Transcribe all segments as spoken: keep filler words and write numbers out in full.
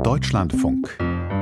Deutschlandfunk.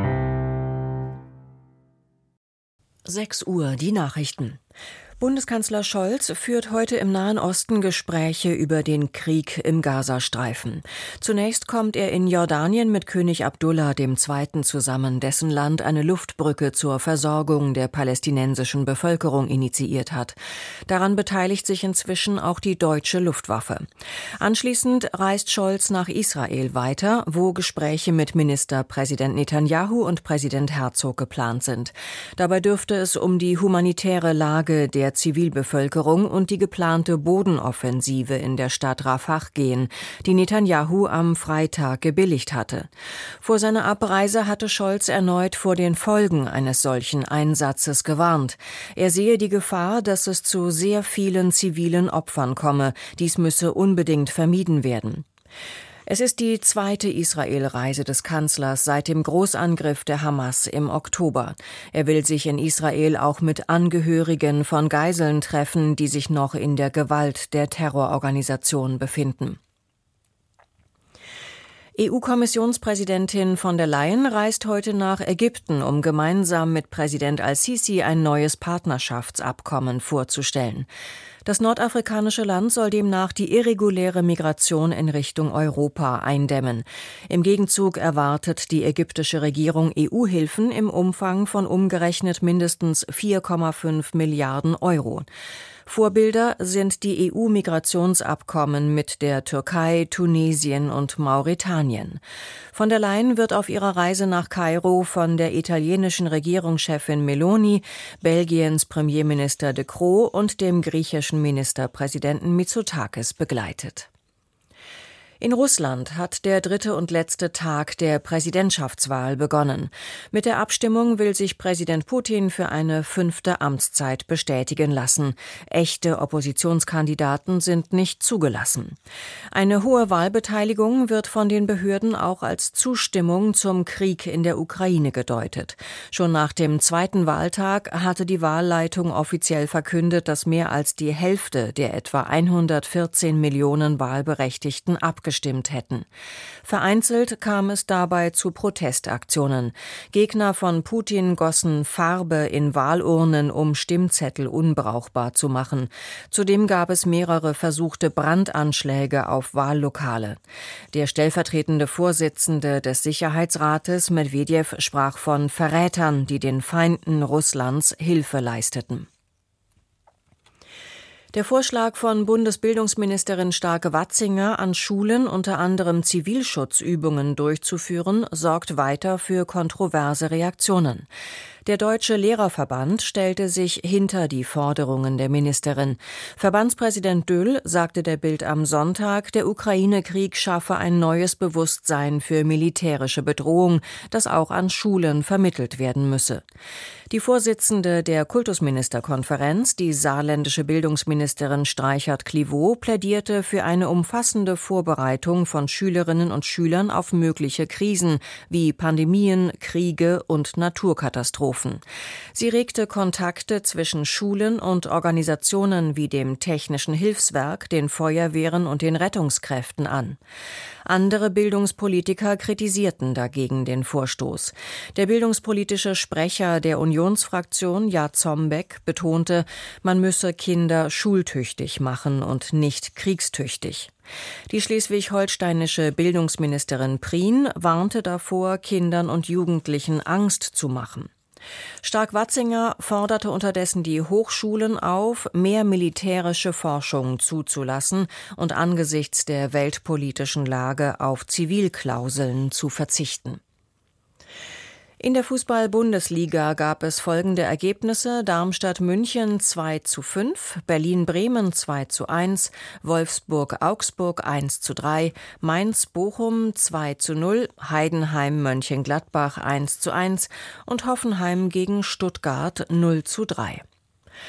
sechs Uhr, die Nachrichten. Bundeskanzler Scholz führt heute im Nahen Osten Gespräche über den Krieg im Gazastreifen. Zunächst kommt er in Jordanien mit König Abdullah der Zweite zusammen, dessen Land eine Luftbrücke zur Versorgung der palästinensischen Bevölkerung initiiert hat. Daran beteiligt sich inzwischen auch die deutsche Luftwaffe. Anschließend reist Scholz nach Israel weiter, wo Gespräche mit Ministerpräsident Netanyahu und Präsident Herzog geplant sind. Dabei dürfte es um die humanitäre Lage der Zivilbevölkerung und die geplante Bodenoffensive in der Stadt Rafah gehen, die Netanyahu am Freitag gebilligt hatte. Vor seiner Abreise hatte Scholz erneut vor den Folgen eines solchen Einsatzes gewarnt. Er sehe die Gefahr, dass es zu sehr vielen zivilen Opfern komme. Dies müsse unbedingt vermieden werden. Es ist die zweite Israel-Reise des Kanzlers seit dem Großangriff der Hamas im Oktober. Er will sich in Israel auch mit Angehörigen von Geiseln treffen, die sich noch in der Gewalt der Terrororganisation befinden. E U-Kommissionspräsidentin von der Leyen reist heute nach Ägypten, um gemeinsam mit Präsident al-Sisi ein neues Partnerschaftsabkommen vorzustellen. Das nordafrikanische Land soll demnach die irreguläre Migration in Richtung Europa eindämmen. Im Gegenzug erwartet die ägyptische Regierung E U-Hilfen im Umfang von umgerechnet mindestens vier Komma fünf Milliarden Euro. Vorbilder sind die E U-Migrationsabkommen mit der Türkei, Tunesien und Mauretanien. Von der Leyen wird auf ihrer Reise nach Kairo von der italienischen Regierungschefin Meloni, Belgiens Premierminister De Croo und dem griechischen Ministerpräsidenten Mitsotakis begleitet. In Russland hat der dritte und letzte Tag der Präsidentschaftswahl begonnen. Mit der Abstimmung will sich Präsident Putin für eine fünfte Amtszeit bestätigen lassen. Echte Oppositionskandidaten sind nicht zugelassen. Eine hohe Wahlbeteiligung wird von den Behörden auch als Zustimmung zum Krieg in der Ukraine gedeutet. Schon nach dem zweiten Wahltag hatte die Wahlleitung offiziell verkündet, dass mehr als die Hälfte der etwa hundertvierzehn Millionen Wahlberechtigten abgestimmt gestimmt hätten. Vereinzelt kam es dabei zu Protestaktionen. Gegner von Putin gossen Farbe in Wahlurnen, um Stimmzettel unbrauchbar zu machen. Zudem gab es mehrere versuchte Brandanschläge auf Wahllokale. Der stellvertretende Vorsitzende des Sicherheitsrates, Medwedew, sprach von Verrätern, die den Feinden Russlands Hilfe leisteten. Der Vorschlag von Bundesbildungsministerin Starke-Watzinger, an Schulen unter anderem Zivilschutzübungen durchzuführen, sorgt weiter für kontroverse Reaktionen. Der Deutsche Lehrerverband stellte sich hinter die Forderungen der Ministerin. Verbandspräsident Döll sagte der Bild am Sonntag, der Ukraine-Krieg schaffe ein neues Bewusstsein für militärische Bedrohung, das auch an Schulen vermittelt werden müsse. Die Vorsitzende der Kultusministerkonferenz, die saarländische Bildungsministerin Streichert-Clivaux, plädierte für eine umfassende Vorbereitung von Schülerinnen und Schülern auf mögliche Krisen wie Pandemien, Kriege und Naturkatastrophen. Sie regte Kontakte zwischen Schulen und Organisationen wie dem Technischen Hilfswerk, den Feuerwehren und den Rettungskräften an. Andere Bildungspolitiker kritisierten dagegen den Vorstoß. Der bildungspolitische Sprecher der Unionsfraktion, Jad Zombeck, betonte, man müsse Kinder schultüchtig machen und nicht kriegstüchtig. Die schleswig-holsteinische Bildungsministerin Prien warnte davor, Kindern und Jugendlichen Angst zu machen. Stark-Watzinger forderte unterdessen die Hochschulen auf, mehr militärische Forschung zuzulassen und angesichts der weltpolitischen Lage auf Zivilklauseln zu verzichten. In der Fußball-Bundesliga gab es folgende Ergebnisse: Darmstadt-München zwei zu fünf, Berlin-Bremen zwei zu eins, Wolfsburg-Augsburg eins zu drei, Mainz-Bochum zwei zu null, Heidenheim-Mönchengladbach eins zu eins und Hoffenheim gegen Stuttgart null zu drei.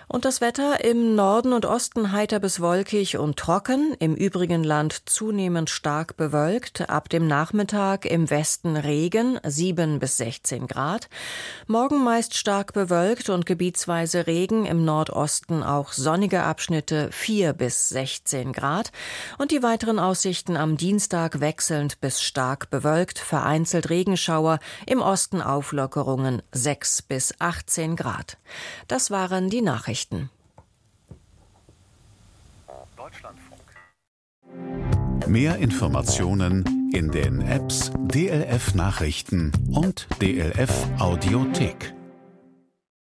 Und das Wetter im Norden und Osten heiter bis wolkig und trocken, im übrigen Land zunehmend stark bewölkt, ab dem Nachmittag im Westen Regen, sieben bis sechzehn Grad. Morgen meist stark bewölkt und gebietsweise Regen, im Nordosten auch sonnige Abschnitte, vier bis sechzehn Grad. Und die weiteren Aussichten am Dienstag wechselnd bis stark bewölkt, vereinzelt Regenschauer, im Osten Auflockerungen, sechs bis achtzehn Grad. Das waren die Nachrichten. Deutschlandfunk. Mehr Informationen in den Apps D L F Nachrichten und D L F Audiothek.